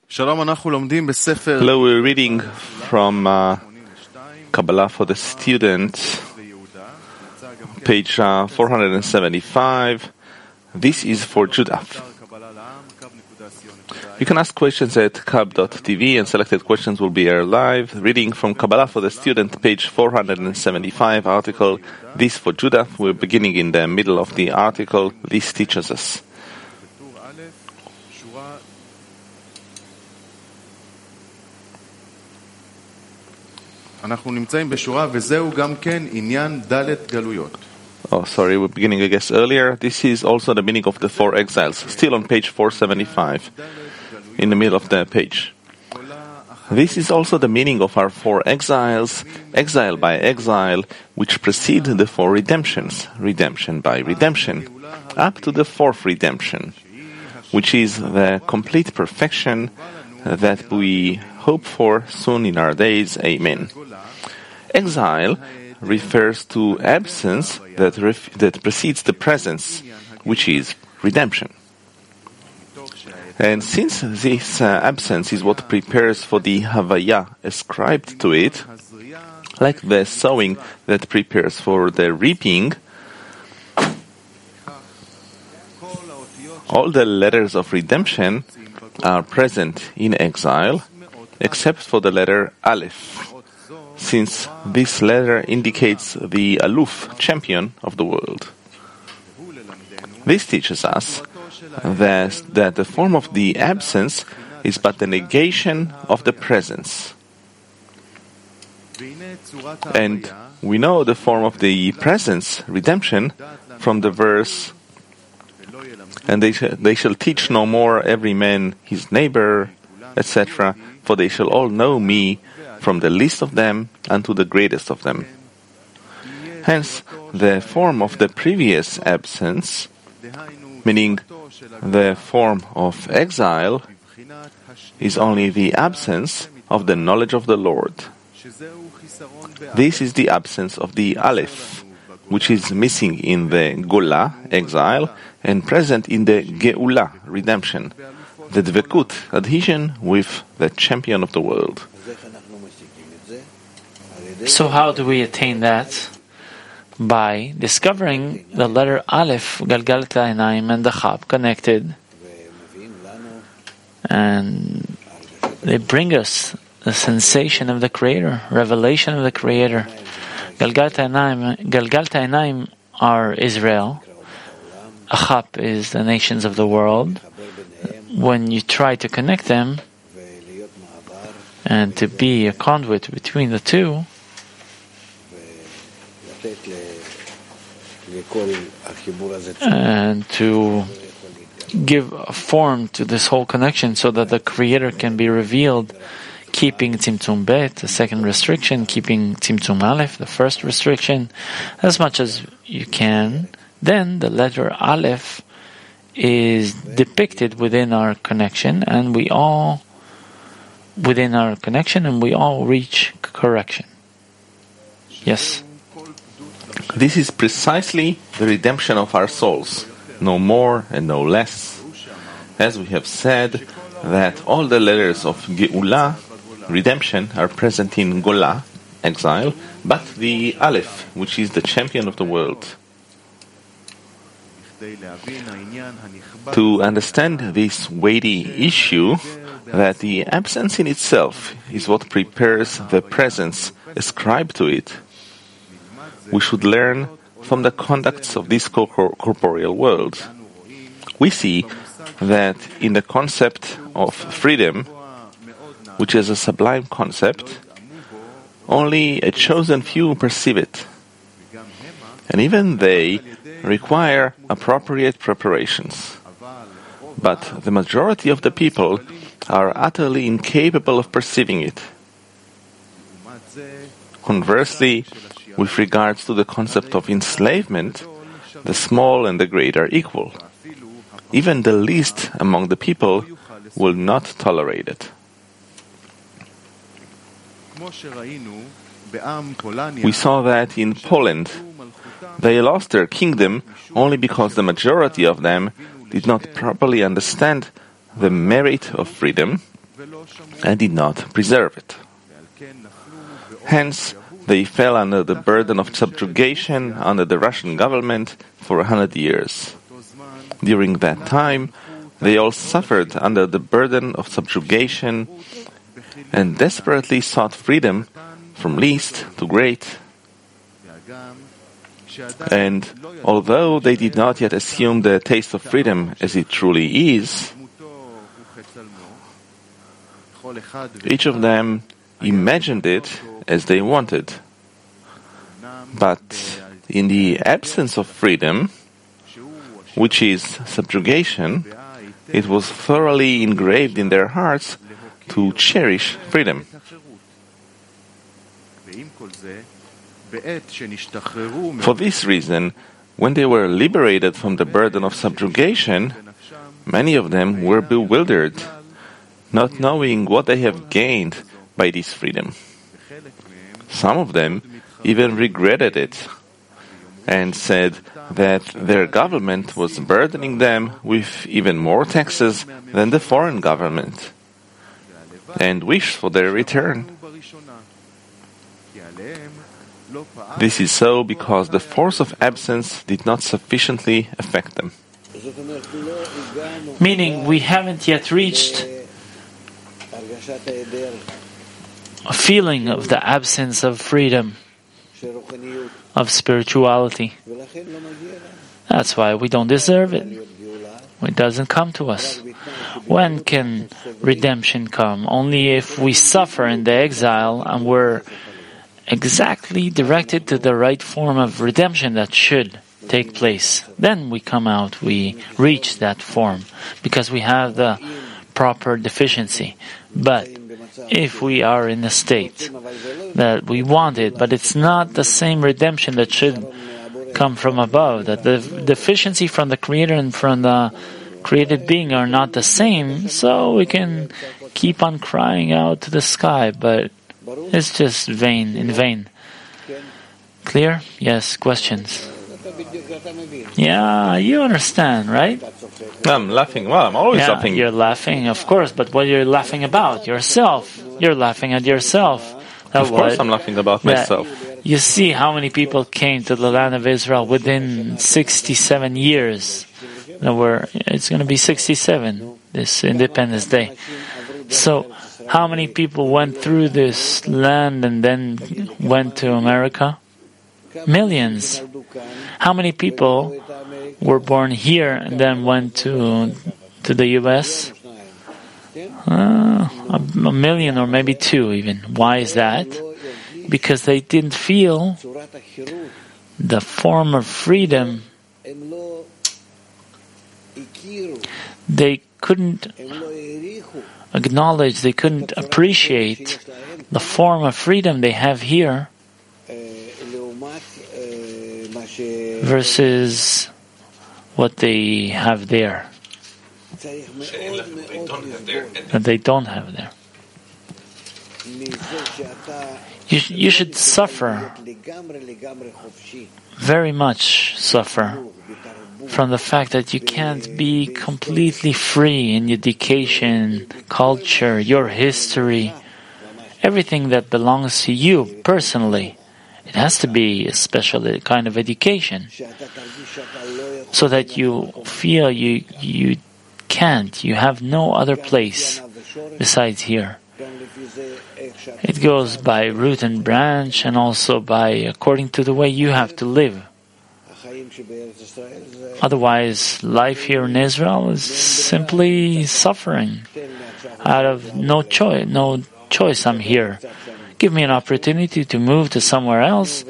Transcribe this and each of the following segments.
Hello, we're reading from Kabbalah for the Student, page 475. This is for Judah. You can ask questions at kab.tv and selected questions will be aired live. Reading from Kabbalah for the Student, page 475, article, This for Judah. We're beginning in the middle of the article, This teaches us. אנחנו נמצאים בשורה, וזהו גם כן עניין ד' גלויות. Oh, sorry, we're beginning, I guess, earlier. This is also the meaning of the four exiles, still on page 475, in the middle of the page. This is also the meaning of our four exiles, exile by exile, which precede the four redemptions, redemption by redemption, up to the fourth redemption, which is the complete perfection that we hope for soon in our days. Amen. Exile refers to absence that precedes the presence, which is redemption. And since this absence is what prepares for the Havaya ascribed to it, like the sowing that prepares for the reaping, all the letters of redemption are present in exile, except for the letter Aleph, since this letter indicates the Aluf, champion of the world. This teaches us that the form of the absence is but the negation of the presence. And we know the form of the presence, redemption, from the verse, and they shall teach no more every man his neighbor, etc., for they shall all know me, from the least of them unto the greatest of them. Hence, the form of the previous absence, meaning the form of exile, is only the absence of the knowledge of the Lord. This is the absence of the Aleph, which is missing in the Gola, exile, and present in the Geula, redemption, the Dvekut, adhesion with the champion of the world. So how do we attain that? By discovering the letter Aleph, Galgalat Ha'inaim, and the Chab connected. And they bring us the sensation of the Creator, revelation of the Creator. Galgalat Ha'inaim are Israel. Achap is the nations of the world. When you try to connect them and to be a conduit between the two, and to give a form to this whole connection so that the Creator can be revealed, keeping Tzimtzum Bet, the second restriction, keeping Tzimtzum Aleph, the first restriction, as much as you can, then the letter Aleph is depicted within our connection, and we all reach correction. Yes. This is precisely the redemption of our souls, no more and no less. As we have said, that all the letters of Geula, redemption, are present in Gola, exile, but the Aleph, which is the champion of the world. To understand this weighty issue, that the absence in itself is what prepares the presence ascribed to it, we should learn from the conducts of this corporeal world. We see that in the concept of freedom, which is a sublime concept, only a chosen few perceive it. And even they require appropriate preparations. But the majority of the people are utterly incapable of perceiving it. Conversely, with regards to the concept of enslavement, the small and the great are equal. Even the least among the people will not tolerate it. We saw that in Poland, they lost their kingdom only because the majority of them did not properly understand the merit of freedom and did not preserve it. Hence, they fell under the burden of subjugation under the Russian government for 100 years. During that time, they all suffered under the burden of subjugation and desperately sought freedom from least to great. And although they did not yet assume the taste of freedom as it truly is, each of them imagined it as they wanted. But in the absence of freedom, which is subjugation, it was thoroughly engraved in their hearts to cherish freedom. For this reason, when they were liberated from the burden of subjugation, many of them were bewildered, not knowing what they have gained by this freedom. Some of them even regretted it and said that their government was burdening them with even more taxes than the foreign government, and wished for their return. This is so because the force of absence did not sufficiently affect them. Meaning, we haven't yet reached a feeling of the absence of freedom, of spirituality. That's why we don't deserve it. It doesn't come to us. When can redemption come? Only if we suffer in the exile and we're exactly directed to the right form of redemption that should take place. Then we come out, we reach that form, because we have the proper deficiency. But if we are in a state that we want it, but it's not the same redemption that should come from above, that the deficiency from the Creator and from the created being are not the same, so we can keep on crying out to the sky, but it's just in vain. Clear? Yes, questions? Yeah, you understand, right? I'm laughing. Well, I'm always laughing. You're laughing, of course, but what you're laughing about? Yourself. You're laughing at yourself. Of course I'm laughing about myself. You see how many people came to the land of Israel within 67 years. It's going to be 67, this Independence Day. So, how many people went through this land and then went to America? Millions. How many people were born here and then went to the U.S.? A million or maybe two even. Why is that? Because they didn't feel the form of freedom. They couldn't acknowledge, they couldn't appreciate the form of freedom they have here versus what they have there. That they don't have there. You should suffer, very much suffer, from the fact that you can't be completely free in education, culture, your history, everything that belongs to you personally. It has to be a special kind of education, so that you feel you can't, you have no other place besides here. It goes by root and branch, and also according to the way you have to live. Otherwise, life here in Israel is simply suffering. Out of no choice, I'm here. Give me an opportunity to move to somewhere else.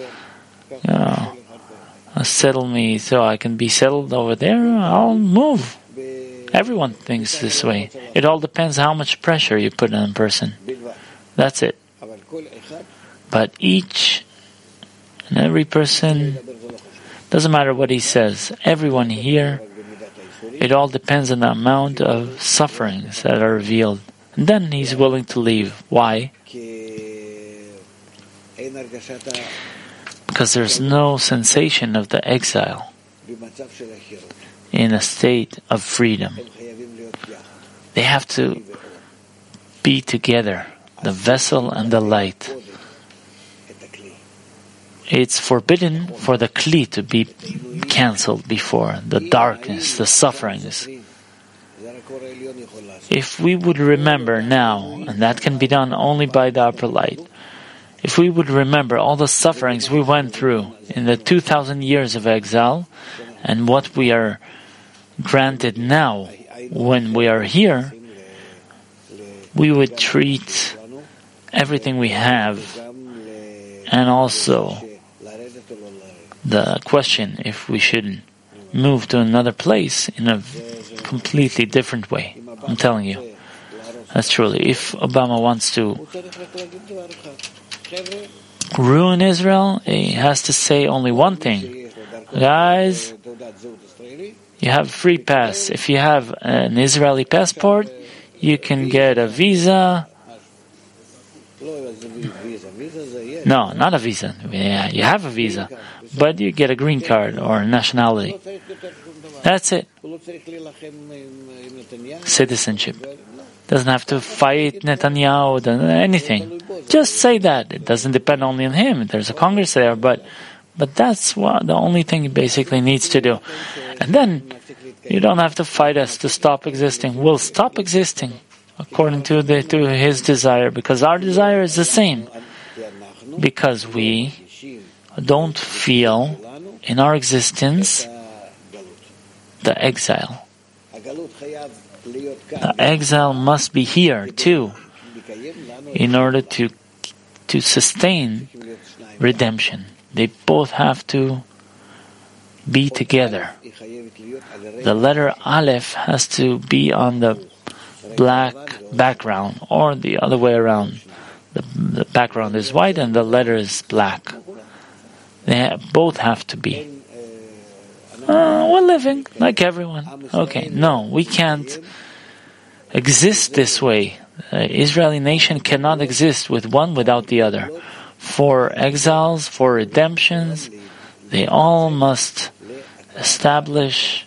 Settle me so I can be settled over there. I'll move. Everyone thinks this way. It all depends how much pressure you put on a person. That's it. But each and every person, doesn't matter what he says, everyone here, it all depends on the amount of sufferings that are revealed. And then he's willing to leave. Why? Because there's no sensation of the exile in a state of freedom. They have to be together, the vessel and the light. It's forbidden for the Kli to be cancelled before, the darkness, the sufferings. If we would remember now, and that can be done only by the upper light, if we would remember all the sufferings we went through in the 2,000 years of exile, and what we are granted now when we are here, we would treat everything we have, and also the question if we should move to another place in a completely different way. I'm telling you. That's truly. If Obama wants to ruin Israel, he has to say only one thing. Guys, you have free pass. If you have an Israeli passport, you can get a visa. No, not a visa. Yeah, you have a visa, but you get a green card or a nationality. That's it. Citizenship. Doesn't have to fight Netanyahu, anything. Just say that. It doesn't depend only on him. There's a Congress there, but that's the only thing he basically needs to do. And then you don't have to fight us to stop existing. We'll stop existing according to his desire, because our desire is the same. Because we don't feel in our existence the exile. The exile must be here too, in order to sustain redemption. They both have to be together. The letter Aleph has to be on the black background, or the other way around. The background is white and the letter is black. They both have to be. We're living like everyone. Okay, no, we can't exist this way. The Israeli nation cannot exist with one without the other. For exiles, for redemptions, they all must establish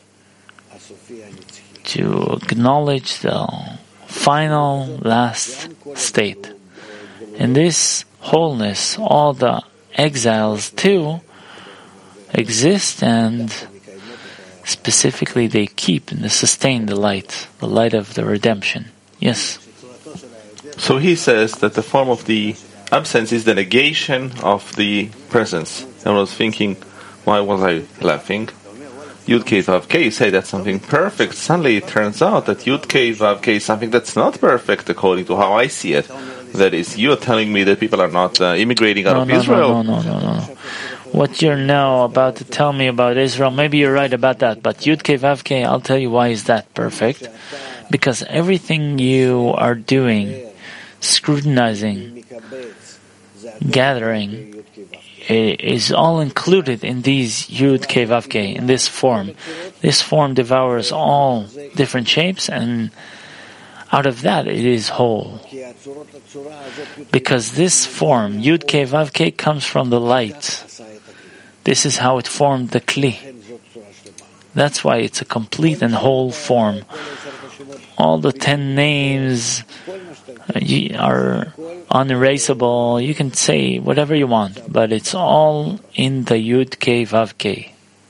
to acknowledge the final last state. In this wholeness, all the exiles too exist, and specifically they keep and they sustain the light of the redemption. Yes? So he says that the form of the absence is the negation of the presence. I was thinking, why was I laughing? Yud Kei Vav Kei, you say that's something perfect. Suddenly it turns out that Yud Kei Vav Kei is something that's not perfect according to how I see it. That is, you're telling me that people are not immigrating out of Israel. No. What you're now about to tell me about Israel, maybe you're right about that, but Yud Kei Vav Kei, I'll tell you why is that perfect. Because everything you are doing, scrutinizing, gathering, is all included in these Yud Kei Vav Kei, in this form. This form devours all different shapes, and out of that it is whole. Because this form, Yud Kei Vav Kei, comes from the light. This is how it formed the Kli. That's why it's a complete and whole form. All the 10 names are unerasable. You can say whatever you want, but it's all in the Yud Kei Vav Kei.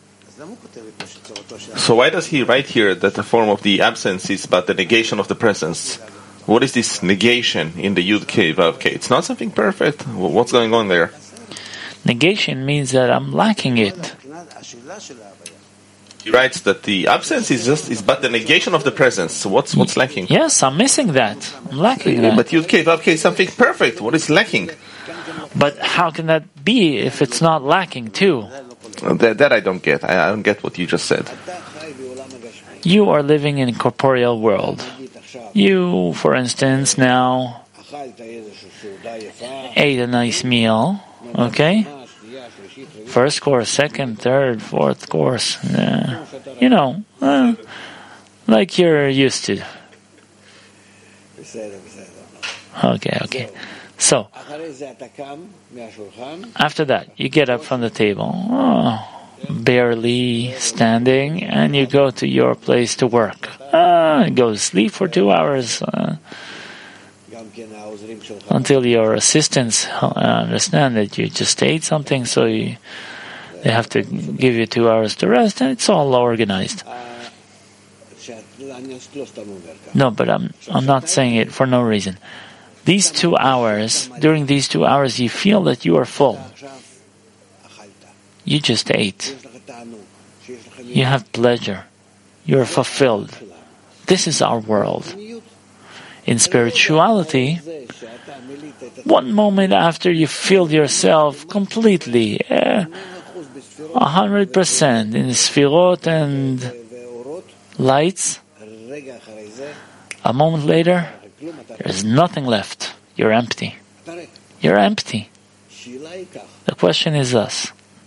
So why does he write here that the form of the absence is but the negation of the presence? What is this negation in the Yud Kei Vav Kei? It's not something perfect. What's going on there? Negation means that I'm lacking it. He writes that the absence is but the negation of the presence. So what's lacking? Yes, I'm missing that. I'm lacking that. But Yud Kei Vav Kei is something perfect. What is lacking? But how can that be if it's not lacking too? That I don't get. I don't get what you just said. You are living in a corporeal world. You, for instance, now ate a nice meal, okay? First course, second, third, fourth course. Like you're used to. Okay. So, after that, you get up from the table, barely standing, and you go to your place to work. Go to sleep for 2 hours. until your assistants understand that you just ate something, so they have to give you 2 hours to rest, and it's all organized. No, but I'm not saying it for no reason. These 2 hours, during these 2 hours, you feel that you are full. You just ate. You have pleasure. You are fulfilled. This is our world. In spirituality, one moment after you feel yourself completely, 100% in Sfirot and lights, a moment later, there's nothing left. You're empty. You're empty. The question is thus: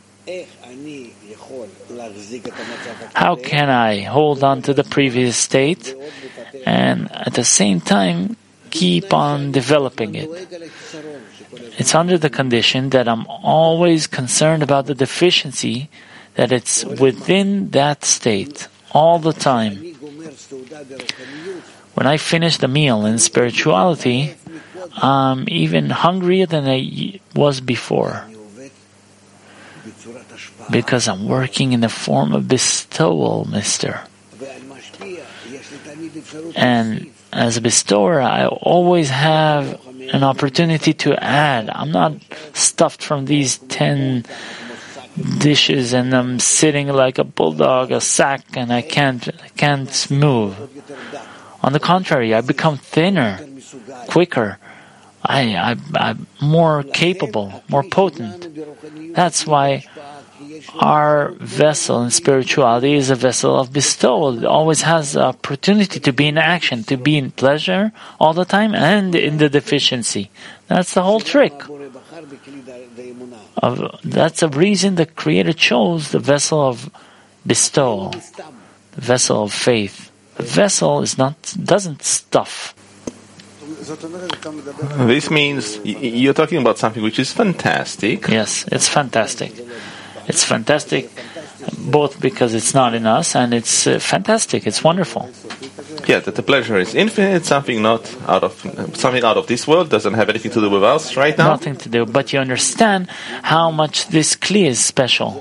how can I hold on to the previous state and at the same time keep on developing it? It's under the condition that I'm always concerned about the deficiency, that it's within that state all the time. When I finish the meal in spirituality, I'm even hungrier than I was before, because I'm working in the form of bestowal, mister. And as a bestower, I always have an opportunity to add. I'm not stuffed from these 10 dishes and I'm sitting like a bulldog, a sack, and I can't move. On the contrary, I become thinner, quicker. I'm more capable, more potent. That's why our vessel in spirituality is a vessel of bestowal. It always has the opportunity to be in action, to be in pleasure all the time and in the deficiency. That's the whole trick. That's the reason the Creator chose the vessel of bestowal, the vessel of faith. The vessel doesn't stuff. This means you're talking about something which is fantastic. Yes, it's fantastic. It's fantastic both because it's not in us and it's fantastic. It's wonderful. Yeah, that the pleasure is infinite, something out of this world, doesn't have anything to do with us right now. Nothing to do, but you understand how much this kli is special.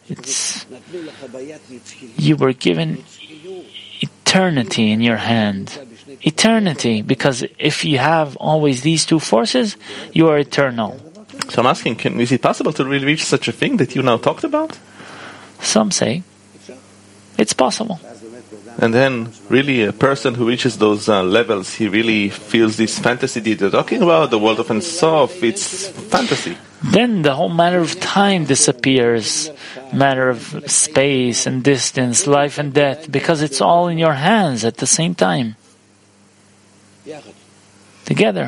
You were given eternity in your hand. Eternity, because if you have always these two forces, you are eternal. So I'm asking, is it possible to really reach such a thing that you now talked about? Some say it's possible. And then, really, a person who reaches those levels, he really feels this fantasy that you're talking about, the world of Ein Sof, it's fantasy. Then the whole matter of time disappears, matter of space and distance, life and death, because it's all in your hands at the same time. Together.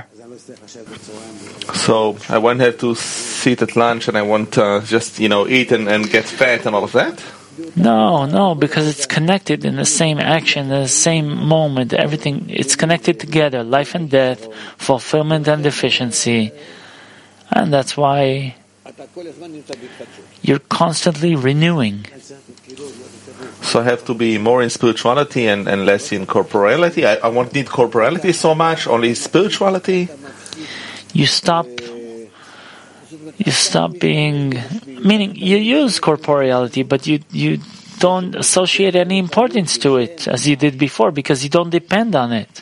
So I won't have to sit at lunch and I won't just, eat and get fat and all of that? No, because it's connected in the same action, the same moment, everything, it's connected together, life and death, fulfillment and deficiency. And that's why you're constantly renewing. So I have to be more in spirituality and less in corporality. I won't need corporality so much, only spirituality. You stop being, meaning you use corporeality, but you don't associate any importance to it as you did before because you don't depend on it.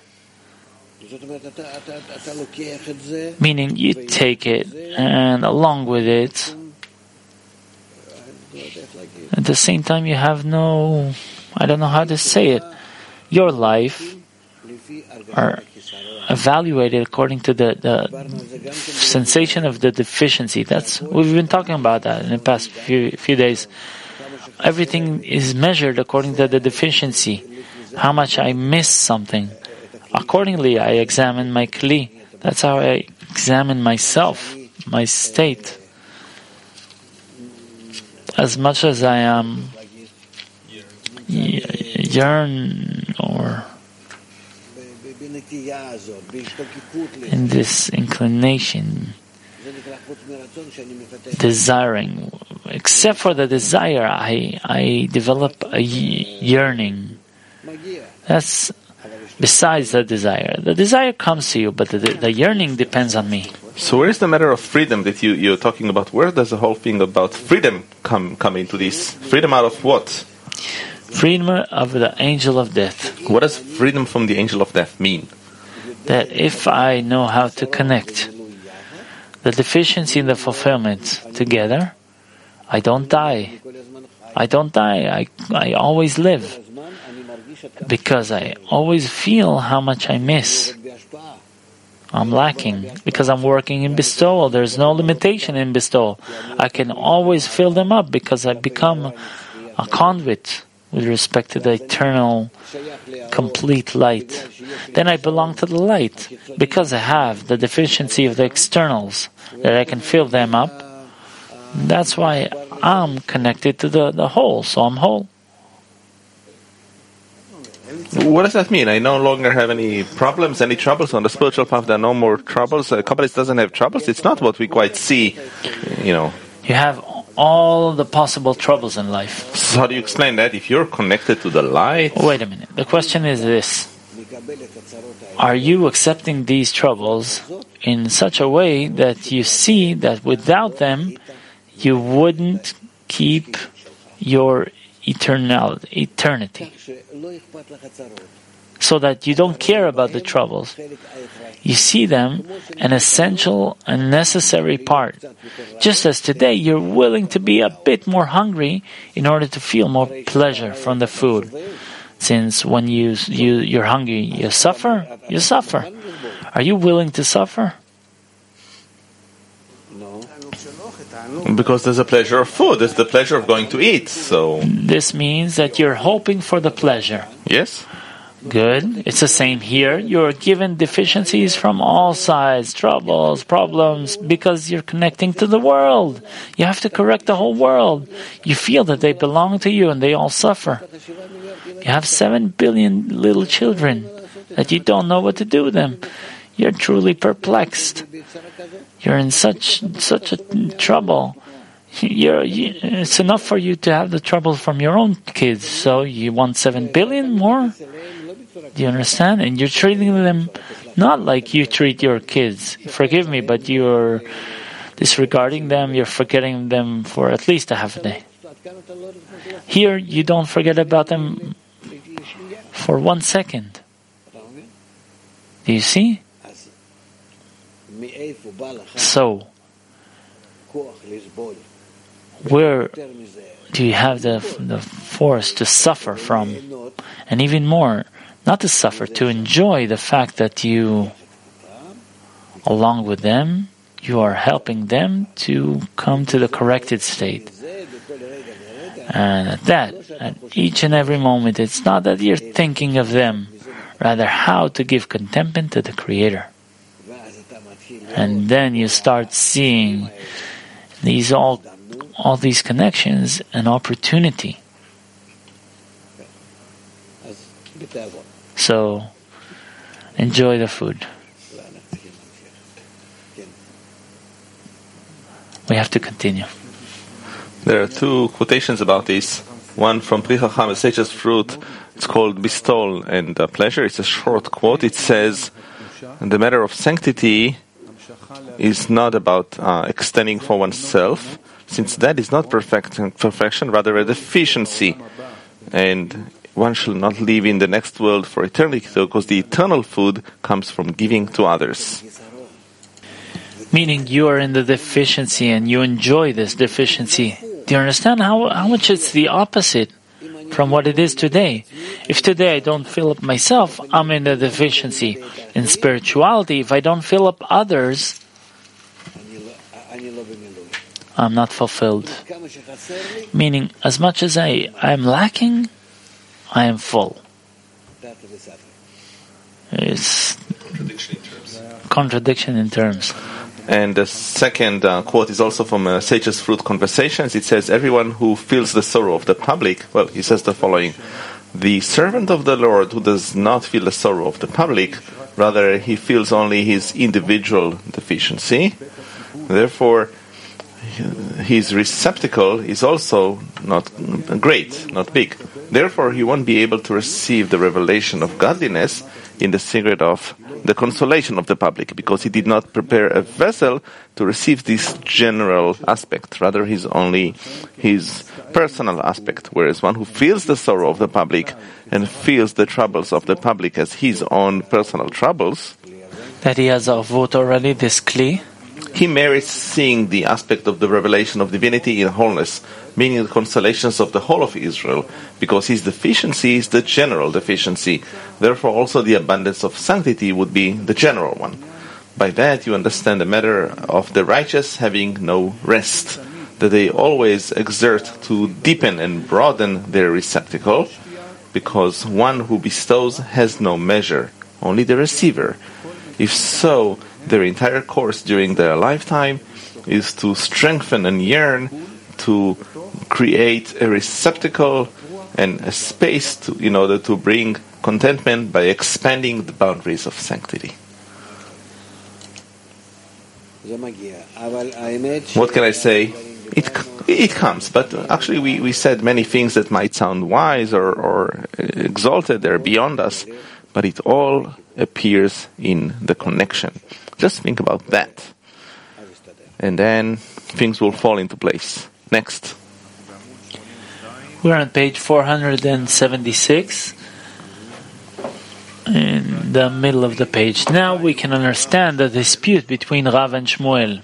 Meaning you take it and along with it, at the same time you have no, I don't know how to say it, your life are evaluated according to the sensation of the deficiency. We've been talking about that in the past few days. Everything is measured according to the deficiency, how much I miss something. Accordingly, I examine my kli. That's how I examine myself, my state. As much as I am yearn or in this inclination, desiring, except for the desire, I develop a yearning. That's besides the desire. The desire comes to you, but the yearning depends on me. So where is the matter of freedom that you're talking about? Where does the whole thing about freedom come into this? Freedom out of what? Freedom of the angel of death. What does freedom from the angel of death mean? That if I know how to connect the deficiency and the fulfillment together, I don't die. I don't die. I always live. Because I always feel how much I miss. I'm lacking. Because I'm working in bestowal. There's no limitation in bestowal. I can always fill them up because I become a conduit with respect to the eternal, complete light. Then I belong to the light. Because I have the deficiency of the externals, that I can fill them up. That's why I'm connected to the whole, so I'm whole. What does that mean? I no longer have any problems, any troubles on the spiritual path. There are no more troubles. A Kabbalist doesn't have troubles. It's not what we quite see, You have all the possible troubles in life. So how do you explain that? If you're connected to the light... Wait a minute. The question is this. Are you accepting these troubles in such a way that you see that without them, you wouldn't keep your eternity? So that you don't care about the troubles. You see them an essential and necessary part. Just as today you're willing to be a bit more hungry in order to feel more pleasure from the food. Since when you're hungry, you suffer. Are you willing to suffer? Because there's a pleasure of food. There's the pleasure of going to eat. So this means that you're hoping for the pleasure. Yes. Good. It's the same here. You're given deficiencies from all sides, troubles, problems, because you're connecting to the world. You have to correct the whole world. You feel that they belong to you and they all suffer. You have 7 billion little children that you don't know what to do with them. You're truly perplexed. You're in such a trouble. It's enough for you to have the trouble from your own kids. So you want 7 billion more? Do you understand? And you're treating them not like you treat your kids. Forgive me, but you're disregarding them. You're forgetting them for at least a half a day. Here, you don't forget about them for 1 second. Do you see? So, where do you have the force to suffer from? And even more, not to suffer, to enjoy the fact that you, along with them, you are helping them to come to the corrected state. And at each and every moment, it's not that you're thinking of them, rather how to give contentment to the Creator. And then you start seeing these all these connections and opportunity. So, enjoy the food. We have to continue. There are 2 quotations about this. One from Pri Chacham, a sage's fruit. It's called bestowal and pleasure. It's a short quote. It says, the matter of sanctity is not about extending for oneself, since that is not perfection, rather a deficiency. And one should not live in the next world for eternity, because the eternal food comes from giving to others. Meaning you are in the deficiency and you enjoy this deficiency. Do you understand how much it's the opposite from what it is today? If today I don't fill up myself, I'm in the deficiency. In spirituality, if I don't fill up others, I'm not fulfilled. Meaning, as much as I am lacking, I am full. It's contradiction in terms. And the second quote is also from Sage's Fruit Conversations. It says, everyone who feels the sorrow of the public, well, he says the following, the servant of the Lord who does not feel the sorrow of the public, rather he feels only his individual deficiency. Therefore, his receptacle is also not great, not big. Therefore, he won't be able to receive the revelation of godliness, in the secret of the consolation of the public, because he did not prepare a vessel to receive this general aspect. Rather, he's only his personal aspect, whereas one who feels the sorrow of the public and feels the troubles of the public as his own personal troubles, that he has avut already, this kli, he merits seeing the aspect of the revelation of divinity in wholeness, meaning the consolations of the whole of Israel, because his deficiency is the general deficiency. Therefore also the abundance of sanctity would be the general one. By that you understand the matter of the righteous having no rest, that they always exert to deepen and broaden their receptacle, because one who bestows has no measure, only the receiver. If so, their entire course during their lifetime is to strengthen and yearn to create a receptacle and a space in order to bring contentment by expanding the boundaries of sanctity. What can I say? It comes, but actually we said many things that might sound wise or exalted, they're beyond us, but it all appears in the connection. Just think about that, and then things will fall into place. Next. We're on page 476, in the middle of the page. Now we can understand the dispute between Rav and Shmuel.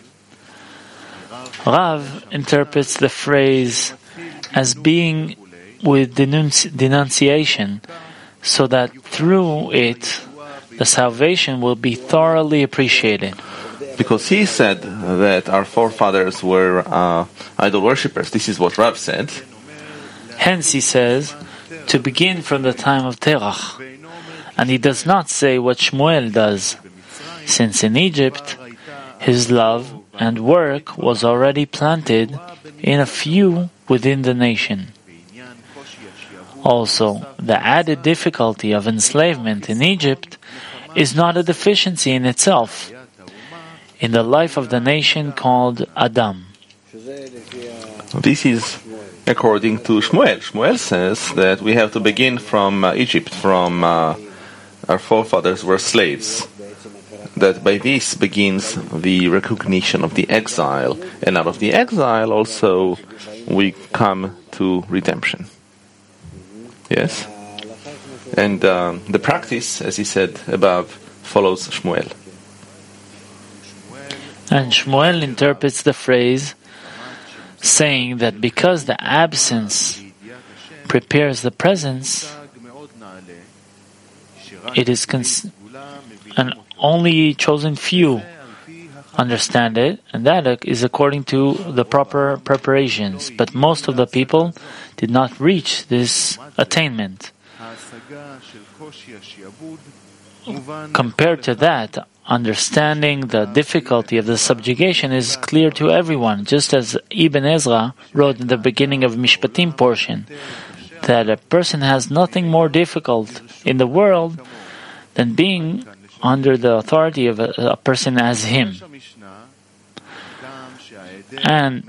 Rav interprets the phrase as being with denunciation, so that through it the salvation will be thoroughly appreciated. Because he said that our forefathers were idol worshippers. This is what Rav said. Hence he says, to begin from the time of Terach. And he does not say what Shmuel does, since in Egypt his love and work was already planted in a few within the nation. Also, the added difficulty of enslavement in Egypt is not a deficiency in itself, in the life of the nation called Adam. This is according to Shmuel. Shmuel says that we have to begin from Egypt, from our forefathers were slaves. That by this begins the recognition of the exile, and out of the exile also we come to redemption. Yes? And the practice, as he said above, follows Shmuel. And Shmuel interprets the phrase saying that because the absence prepares the presence, it is and only chosen few understand it, and that is according to the proper preparations. But most of the people did not reach this attainment. Compared to that, understanding the difficulty of the subjugation is clear to everyone, just as Ibn Ezra wrote in the beginning of Mishpatim portion, that a person has nothing more difficult in the world than being under the authority of a person as him. And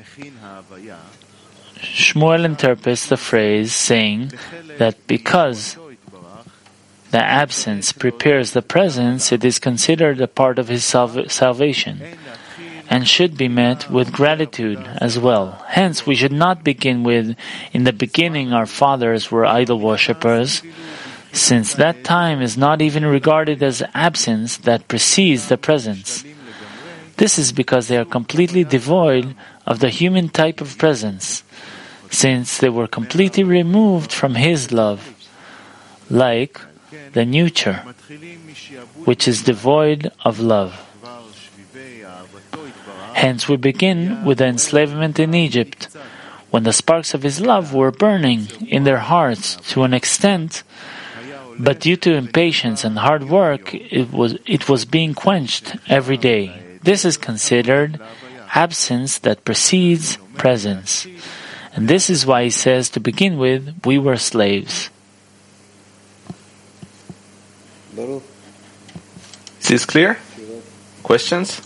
Shmuel interprets the phrase saying that because the absence prepares the presence, it is considered a part of his salvation and should be met with gratitude as well. Hence, we should not begin with, in the beginning our fathers were idol worshippers, since that time is not even regarded as absence that precedes the presence. This is because they are completely devoid of the human type of presence, since they were completely removed from His love, like the nurture, which is devoid of love. Hence we begin with the enslavement in Egypt, when the sparks of His love were burning in their hearts to an extent, but due to impatience and hard work, it was being quenched every day. This is considered absence that precedes presence. And this is why he says to begin with, we were slaves. Is this clear? Questions?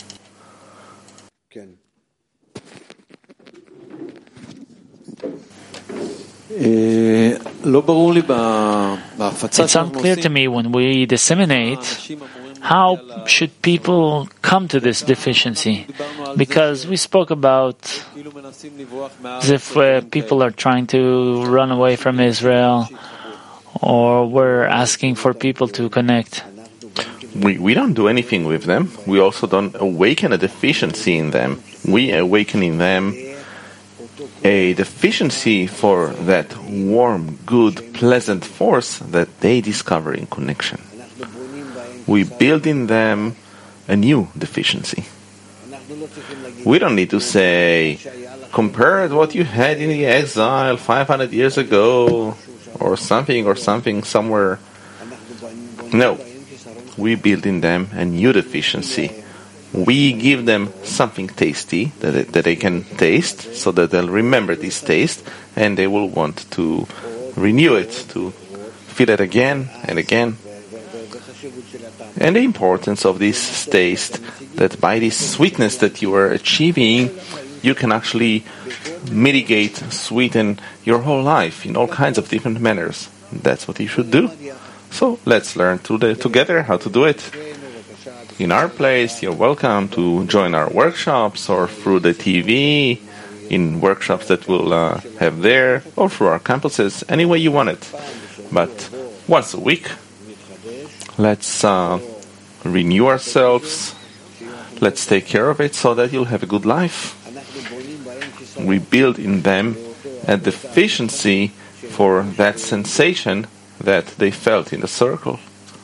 It's unclear to me when we disseminate, how should people come to this deficiency? Because we spoke about as if people are trying to run away from Israel, or we're asking for people to connect. We don't do anything with them. We also don't awaken a deficiency in them. We awaken in them a deficiency for that warm, good, pleasant force that they discover in connection. We build in them a new deficiency. We don't need to say, compare what you had in the exile 500 years ago, or something somewhere. No. We build in them a new deficiency. We give them something tasty that they can taste, so that they'll remember this taste, and they will want to renew it, to feel it again and again. And the importance of this taste, that by this sweetness that you are achieving, you can actually mitigate, sweeten your whole life in all kinds of different manners. That's what you should do. So let's learn together how to do it. In our place, you're welcome to join our workshops, or through the TV, in workshops that we'll have there, or through our campuses, any way you want it. But once a week, let's renew ourselves. Let's take care of it so that you'll have a good life. We build in them a deficiency for that sensation that they felt in the circle.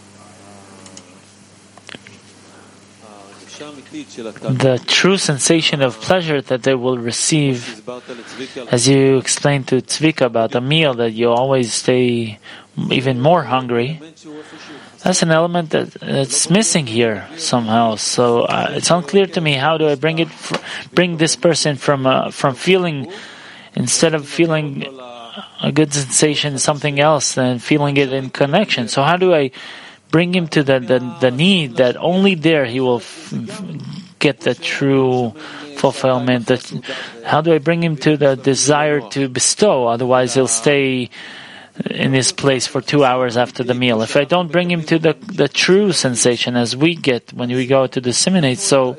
The true sensation of pleasure that they will receive, as you explained to Tzvika about a meal that you always stay even more hungry, that's an element that's missing here somehow. So it's unclear to me, how do I bring this person from feeling, instead of feeling a good sensation, something else, than feeling it in connection. So how do I bring him to the need that only there he will get the true fulfillment? How do I bring him to the desire to bestow? Otherwise he'll stay in his place for 2 hours after the meal. If I don't bring him to the true sensation as we get when we go to disseminate, so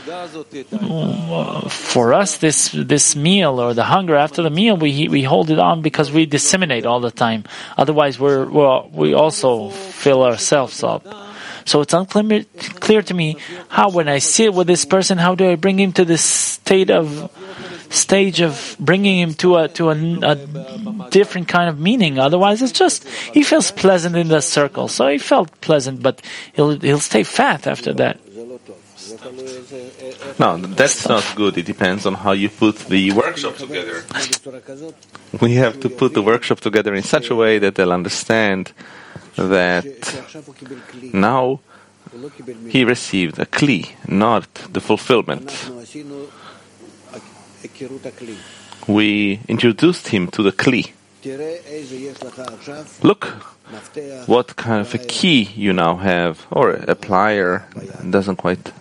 for us this meal, or the hunger after the meal, we hold it on because we disseminate all the time. Otherwise we also fill ourselves up. So it's unclear to me, how when I sit with this person, how do I bring him to this stage of bringing him to a different kind of meaning? Otherwise, it's just he feels pleasant in the circle, so he felt pleasant, but he'll stay fat after that. No, that's not good. It depends on how you put the workshop together. We have to put the workshop together in such a way that they'll understand that now he received a kli, not the fulfillment. We introduced him to the kli. Look what kind of a key you now have, or a plier, doesn't quite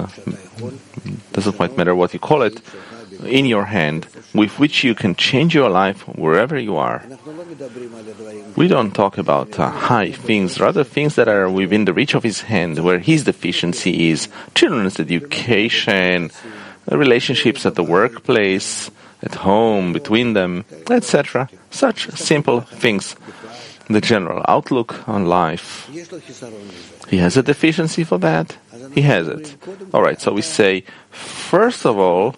matter what you call it, in your hand, with which you can change your life wherever you are. We don't talk about high things, rather things that are within the reach of his hand, where his deficiency is: children's education, relationships at the workplace, at home, between them, etc. Such simple things. The general outlook on life. He has a deficiency for that? He has it. Alright, so we say, first of all,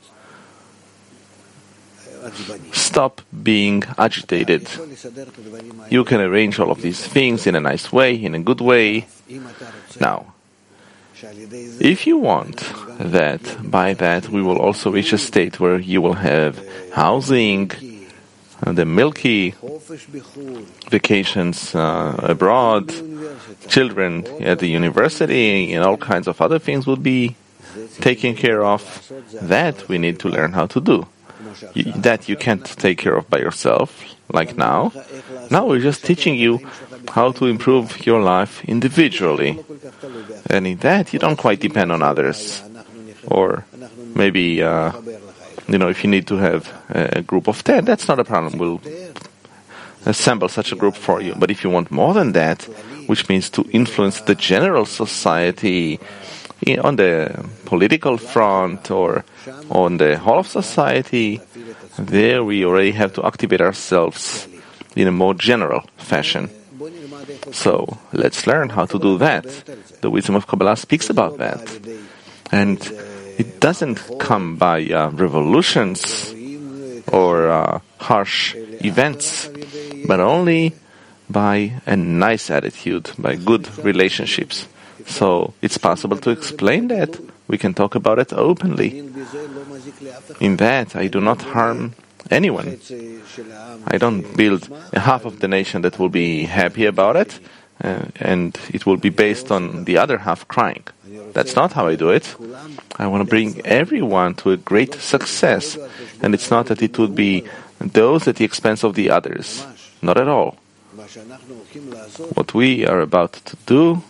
stop being agitated. You can arrange all of these things in a nice way, in a good way. Now, if you want that, by that we will also reach a state where you will have housing, the milky vacations abroad, children at the university, and all kinds of other things will be taken care of. That we need to learn how to do. That you can't take care of by yourself, like now. Now we're just teaching you how to improve your life individually. And in that, you don't quite depend on others. Or maybe, if you need to have a group of 10, that's not a problem. assemble such a group for you. But if you want more than that, which means to influence the general society on the political front or on the whole of society, there we already have to activate ourselves in a more general fashion. So let's learn how to do that. The wisdom of Kabbalah speaks about that. And it doesn't come by revolutions or harsh events, but only by a nice attitude, by good relationships. So it's possible to explain that. We can talk about it openly. In that, I do not harm anyone. I don't build a half of the nation that will be happy about it, and it will be based on the other half crying. That's not how I do it. I want to bring everyone to a great success, and it's not that it would be those at the expense of the others. Not at all. What we are about to do,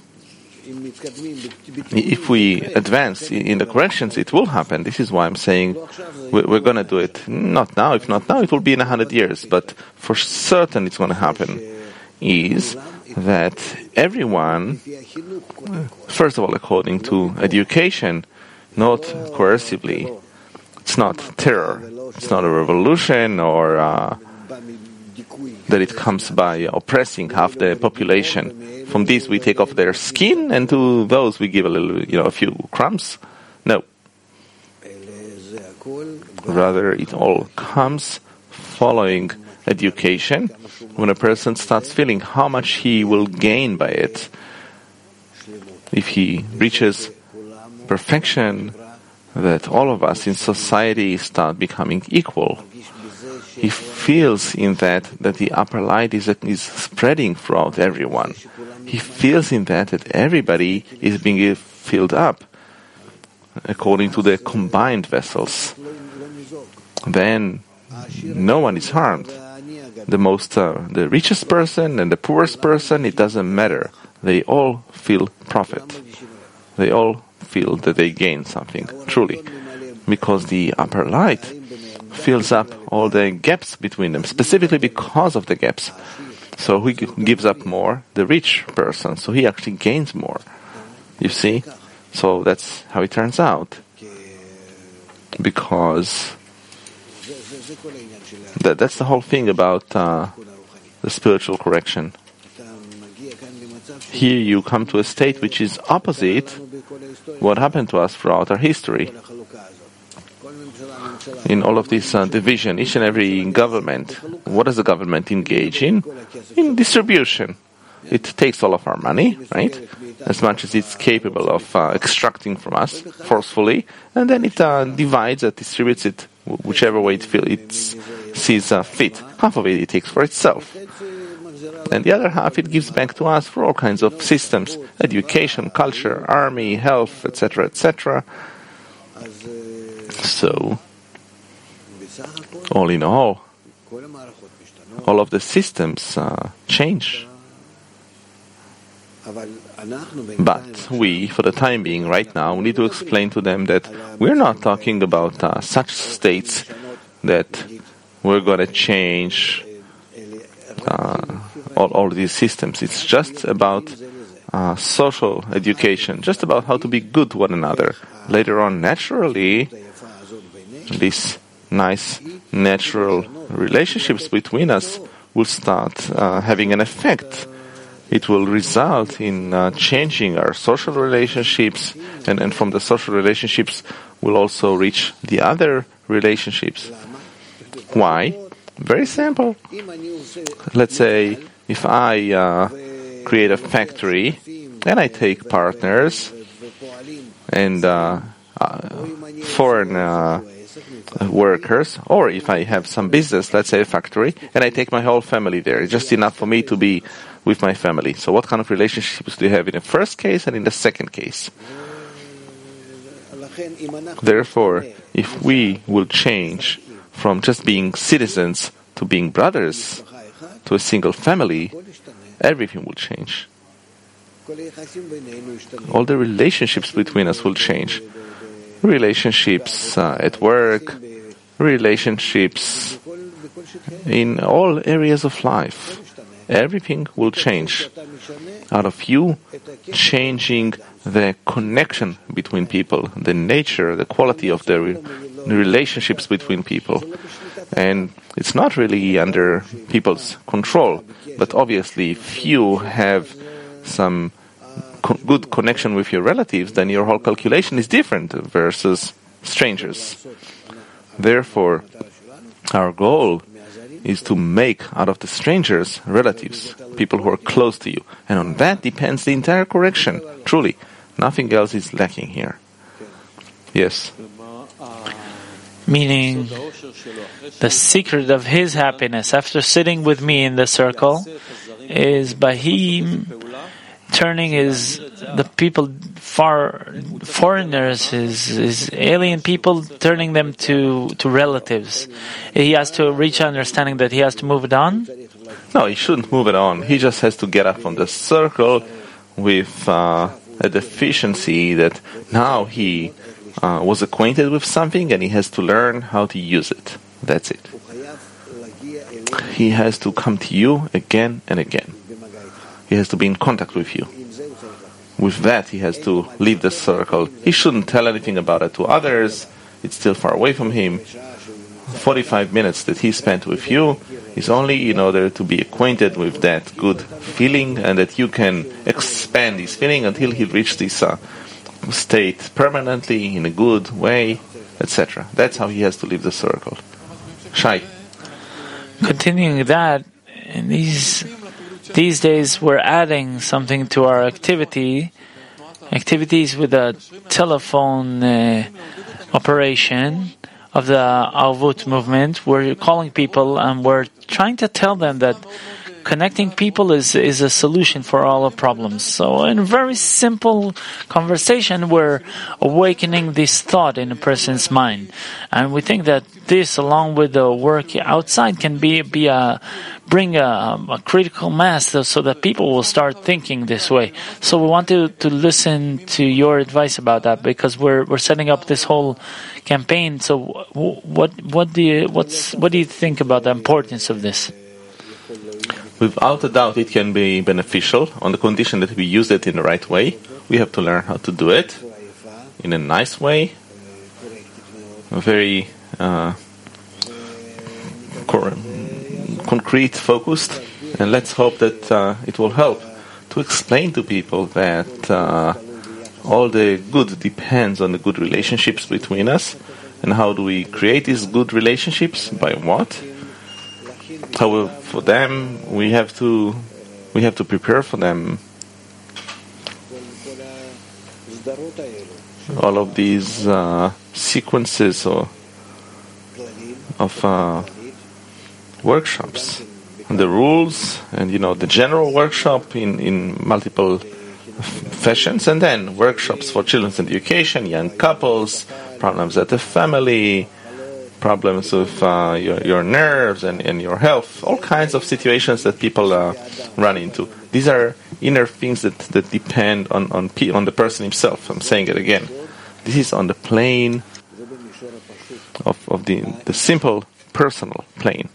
if we advance in the corrections, it will happen. This is why I'm saying we're going to do it. Not now. If not now, it will be in 100 years. But for certain it's going to happen. Is that everyone, first of all, according to education, not coercively. It's not terror. It's not a revolution or that it comes by oppressing half the population. From this we take off their skin, and to those we give a few crumbs. No. Rather, it all comes following education, when a person starts feeling how much he will gain by it. If he reaches perfection, that all of us in society start becoming equal. He feels in that the upper light is spreading throughout everyone. He feels in that everybody is being filled up according to the combined vessels. Then no one is harmed. The richest person and the poorest person, it doesn't matter. They all feel profit. They all feel that they gain something, truly. Because the upper light fills up all the gaps between them, specifically because of the gaps. So he gives up more, the rich person, so he actually gains more. You see? So that's how it turns out. Because that's the whole thing about the spiritual correction. Here you come to a state which is opposite what happened to us throughout our history. In all of this division, each and every government, what does the government engage in? In distribution. It takes all of our money, right? As much as it's capable of extracting from us forcefully, and then it divides it, distributes it whichever way it sees fit. Half of it takes for itself. And the other half it gives back to us for all kinds of systems, education, culture, army, health, etc., etc. So, all in all of the systems change. But we, for the time being, right now, we need to explain to them that we're not talking about such states that we're going to change all these systems. It's just about social education, just about how to be good to one another. Later on, naturally, these nice, natural relationships between us will start having an effect. It will result in changing our social relationships, and from the social relationships we'll also reach the other relationships. Why? Very simple. Let's say if I create a factory and I take partners and foreign workers, or if I have some business, let's say a factory, and I take my whole family there. It's just enough for me to be with my family. So what kind of relationships do you have in the first case and in the second case? Therefore, if we will change from just being citizens to being brothers, to a single family, everything will change. All the relationships between us will change. Relationships at work, relationships in all areas of life. Everything will change out of you changing the connection between people, the nature, the quality of the relationships between people. And it's not really under people's control, but obviously if you have some good connection with your relatives, then your whole calculation is different versus strangers. Therefore, our goal is to make out of the strangers relatives, people who are close to you. And on that depends the entire correction. Truly, nothing else is lacking here. Yes. Meaning, the secret of his happiness after sitting with me in the circle is by him turning the people, foreigners, his alien people, turning them to relatives. He has to reach understanding that he has to move it on? No, he shouldn't move it on. He just has to get up from the circle with a deficiency that now he was acquainted with something and he has to learn how to use it. That's it. He has to come to you again and again. He has to be in contact with you. With that, he has to leave the circle. He shouldn't tell anything about it to others. It's still far away from him. 45 minutes that he spent with you is only in order to be acquainted with that good feeling and that you can expand this feeling until he reaches this state permanently in a good way, etc. That's how he has to leave the circle. Shai. Continuing that, in these days we're adding something to our activities with a telephone operation of the Arvut movement. We're calling people and we're trying to tell them that connecting people is a solution for all our problems. So in a very simple conversation, we're awakening this thought in a person's mind. And we think that this, along with the work outside, can bring a critical mass so that people will start thinking this way. So we want to listen to your advice about that, because we're setting up this whole campaign. So what do you think about the importance of this? Without a doubt, it can be beneficial on the condition that we use it in the right way. We have to learn how to do it in a nice way, a very concrete, focused, and let's hope that it will help to explain to people that all the good depends on the good relationships between us. And how do we create these good relationships? By what? However, for them, we have to prepare for them all of these sequences of workshops, and the rules, and the general workshop in multiple fashions, and then workshops for children's education, young couples, problems at the family, problems with your nerves and your health, all kinds of situations that people run into. These are inner things that depend on the person himself. I'm saying it again. This is on the plane of the simple personal plane.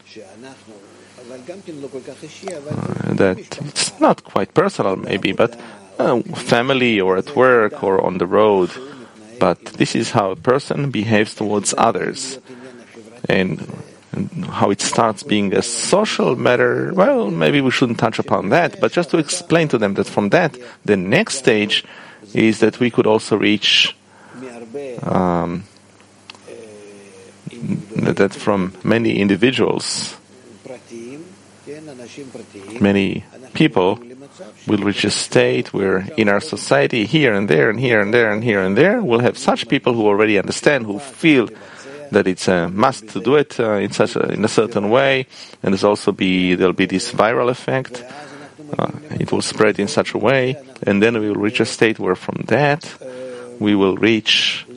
That it's not quite personal maybe, but family or at work or on the road. But this is how a person behaves towards others. And how it starts being a social matter, well, maybe we shouldn't touch upon that, but just to explain to them that from that, the next stage is that we could also reach that from many individuals, many people will reach a state where in our society, here and there and here and there and here and there, we'll have such people who already understand, who feel that it's a must to do it in a certain way, and there'll be this viral effect. It will spread in such a way, and then we will reach a state where from that we will reach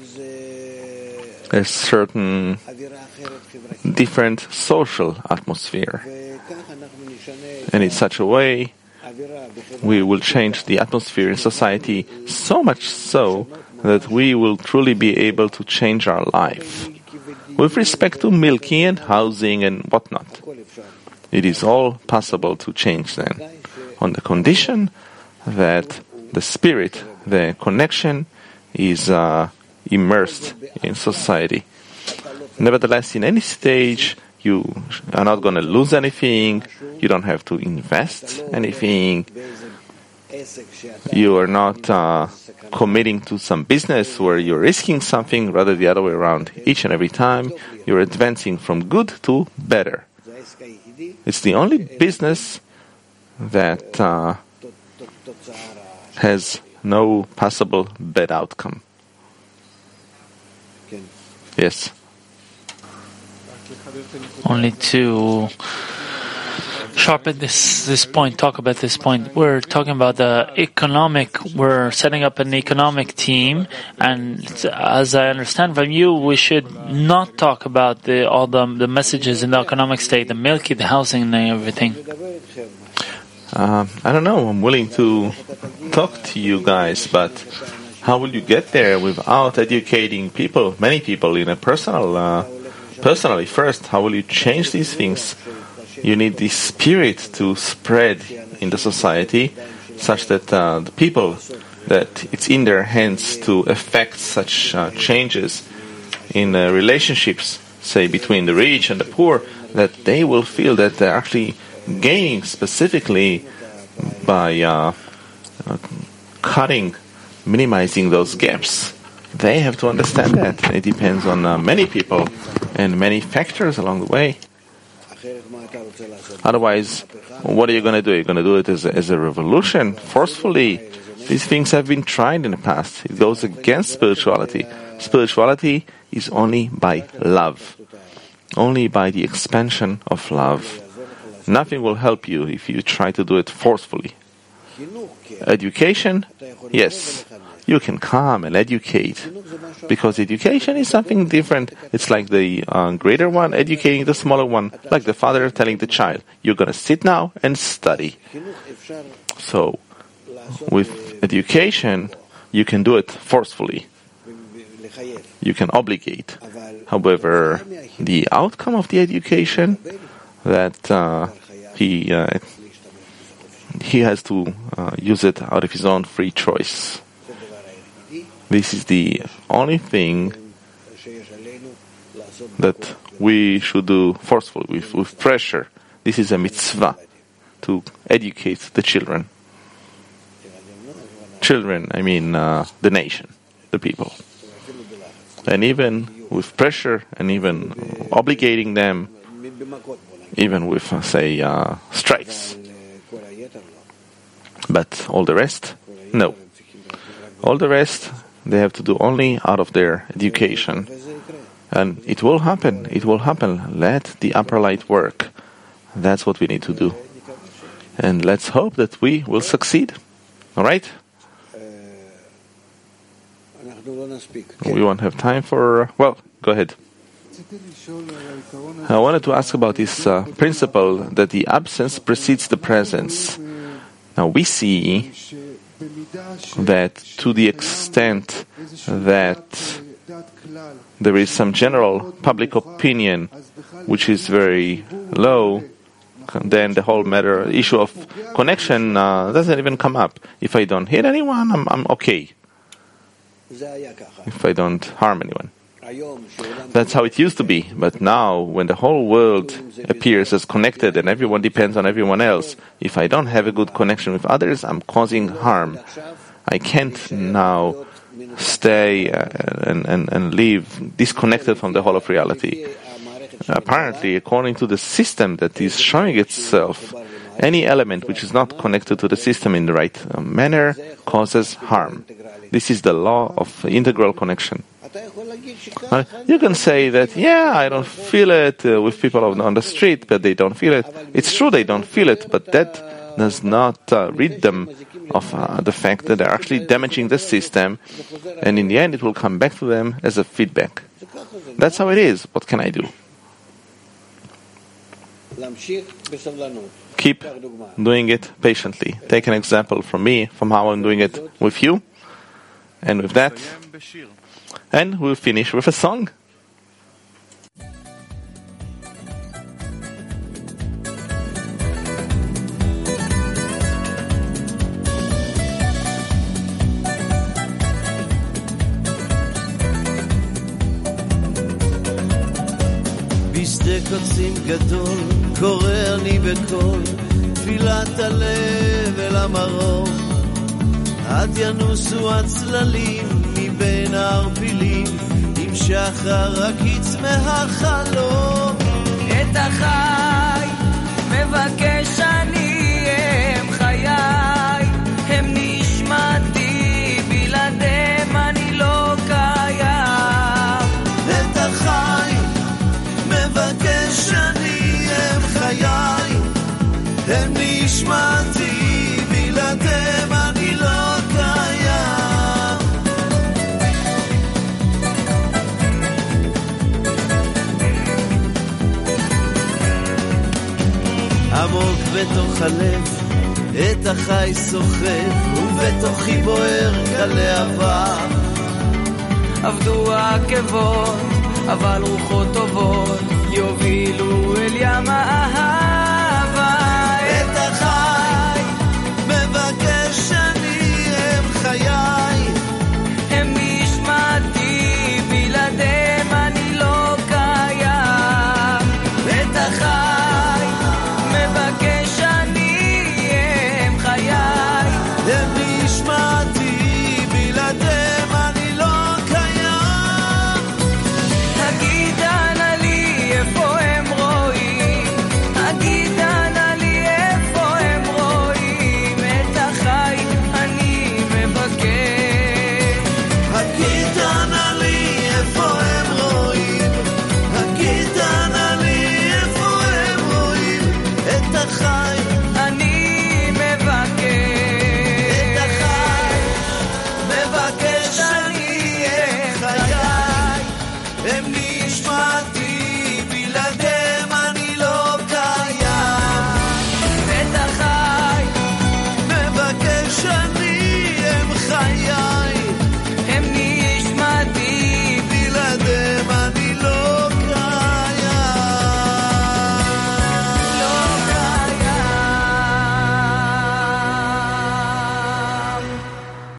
a certain different social atmosphere, and in such a way we will change the atmosphere in society so much so that we will truly be able to change our life. with respect to milking and housing and whatnot. It is all possible to change then, on the condition that the spirit, the connection, is immersed in society. Nevertheless, in any stage, you are not going to lose anything, you don't have to invest anything, you are not committing to some business where you're risking something, rather the other way around. Each and every time, you're advancing from good to better. It's the only business that has no possible bad outcome. Yes. Only to sharpen this point, talk about this point. We're talking about we're setting up an economic team, and as I understand from you, we should not talk about all the messages in the economic state, the milky, the housing, and everything. I don't know, I'm willing to talk to you guys, but how will you get there without educating people, many people, in a personally first? How will you change these things? You need the spirit to spread in the society such that the people, that it's in their hands to affect such changes in relationships, say between the rich and the poor, that they will feel that they're actually gaining specifically by minimizing those gaps. They have to understand that. It depends on many people and many factors along the way. Otherwise, what are you going to do? You're going to do it as a revolution, forcefully. These things have been tried in the past. It goes against spirituality. Spirituality is only by love, only by the expansion of love. Nothing will help you if you try to do it forcefully. Education, yes, you can come and educate, because education is something different. It's like the greater one educating the smaller one, like the father telling the child, you're going to sit now and study. So, with education, you can do it forcefully. You can obligate. However, the outcome of the education, that he has to use it out of his own free choice. This is the only thing that we should do forcefully, with pressure. This is a mitzvah, to educate the children. Children, I mean the nation, the people. And even with pressure, and even obligating them, even with, say, strikes. But all the rest, no. All the rest, they have to do only out of their education. And it will happen. It will happen. Let the upper light work. That's what we need to do. And let's hope that we will succeed. All right? We won't have time for... Well, go ahead. I wanted to ask about this principle that the absence precedes the presence. Now we see that to the extent that there is some general public opinion which is very low, then the whole issue of connection doesn't even come up. If I don't hit anyone, I'm okay. If I don't harm anyone. That's how it used to be. But now, when the whole world appears as connected and everyone depends on everyone else, if I don't have a good connection with others, I'm causing harm. I can't now stay and live disconnected from the whole of reality. Apparently, according to the system that is showing itself, any element which is not connected to the system in the right manner causes harm. This is the law of integral connection. You can say that, yeah, I don't feel it with people on the street, but they don't feel it. It's true they don't feel it, but that does not rid them of the fact that they're actually damaging the system, and in the end it will come back to them as a feedback. That's how it is. What can I do? Keep doing it patiently. Take an example from me, from how I'm doing it with you, and with that, and we'll finish with a song. משדה קוצים גדול קורא אני בקול תפילת הלב אל המרום עד ינוסו הצללים מבין הערפילים עם שחר הקיץ מהחלום את החי מבקש אני הם חיי הם נשמתי בלעדיהם אני לא קיים את החי מבקש אני הם חיי הם נשמתי בלעדיהם אני לא קיים עמוק בתוך הלב את החי סוחב ובתוכי בוער כלהבה עבדו העקבות אבל רוחות טובות יובילו אל ים האהבה